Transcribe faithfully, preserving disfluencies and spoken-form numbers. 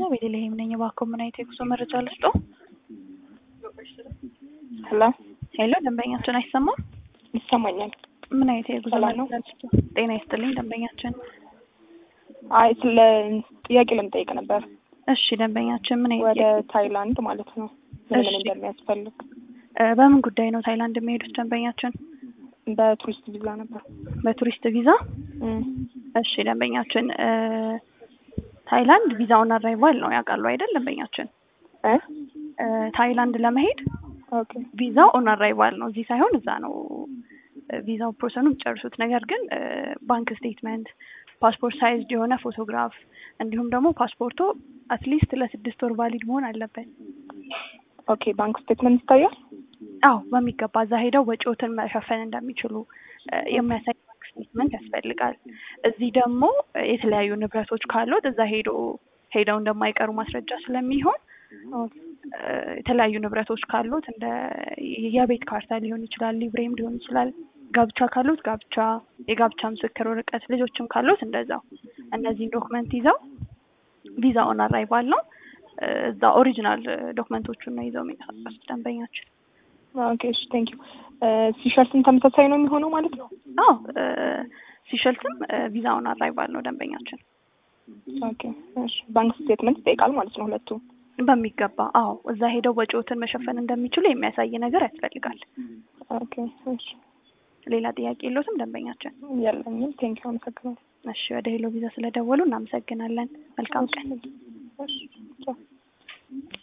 ቪዛ ቤተልሔም ነኝ። እባክዎ ምን አይነት የጉዞ መረጃ ልስጦ? ሄሎ ሄሎ፣ ደንበኛችን አይሰማም? ይሰማኛል። ምን አይነት የጉዞ ሰላም መረጃ ነው? ልስጦ? ጤና ይስጥልኝ ደንበኛችን። አይ ስለ ጥያቄ ለመጠየቅ ነበር። እሺ ደንበኛችን ምን አይነት ወደ ታይላንድ ማለት ነው ምን ምን እሺ። እንደሚያስፈልግ? እ፣ በምን ጉዳይ ነው ታይላንድ የሚሄዱት ደንበኛችን? በቱሪስት ቪዛ ነበር። በቱሪስት ቪዛ? እም እሺ ደንበኛችን እ፣ ታይላንድ ቪዛውን አራይቫል ነው ያውቃሉ አይደል ደንበኛችን? እ እ፣ ታይላንድ ለመሄድ ኦኬ ቪዛው ኦን አራይቫል ነው፣ እዚህ ሳይሆን እዛ ነው እ፣ ቪዛው ፕሮሰሱን ጨርሱት። ነገር ግን እ፣ ባንክ ስቴትመንት፣ ፓስፖርት ሳይዝ የሆነ ፎቶግራፍ እንዲሁም ደግሞ ፓስፖርቶ አትሊስት ለስድስት ወር ቫሊድ መሆን አለበት። ኦኬ ባንክ ስቴትመንት ይታያል? አዎ በሚገባ እዛ ሄደው ወጪዎትን መሸፈን እንደሚችሉ እ፣ የሚያሳይ ባንክ ስቴትመንት ያስፈልጋል። እዚህ ደግሞ እ፣ የተለያዩ ንብረቶች ካሉት እዛ ሄዶ ሄደው እንደማይቀሩ ማስረጃ ስለሚሆን ኦኬ እ፣ የተለያዩ ንብረቶች ካሉት እንደ የቤት ካርታ ሊሆን ይችላል፣ ሊብሬም ሊሆን ይችላል። ጋብቻ ካሉት ጋብቻ፣ የጋብቻ ምስክር ወረቀት፣ ልጆችም ካሉት እንደዛው እነዚህን ዶክመንት ይዘው ቪዛ ኦን አራይቫል ነው እ፣ እዛ ኦሪጂናል ዶክመንቶቹን ነው ይዘው የሚንቀሳቀሱት ደንበኛችን። ኦኬ እሺ ቴንክ ዩ። ሲሸልስም ተመሳሳይ ነው የሚሆነው ማለት ነው? አዎ እ፣ ሲሸልትም እ፣ ቪዛ ኦን አራይቫል ነው ደንበኛችን። ኦኬ እሺ ባንክ ስቴትመንት ይጠይቃል ማለት ነው ሁለቱ? በሚገባ አዎ፣ እዛ ሄደው ወጪዎትን መሸፈን እንደሚችሉ የሚያሳይ ነገር ያስፈልጋል። ኦኬ እሺ ሌላ ጥያቄ የለዎትም ደንበኛችን? የለኝም። ቴንክ ዩ አመሰግናለሁ። እሺ ወደ ሄሎ ቪዛ ስለደወሉ እናመሰግናለን። መልካም ቀን። እሺ ቻው።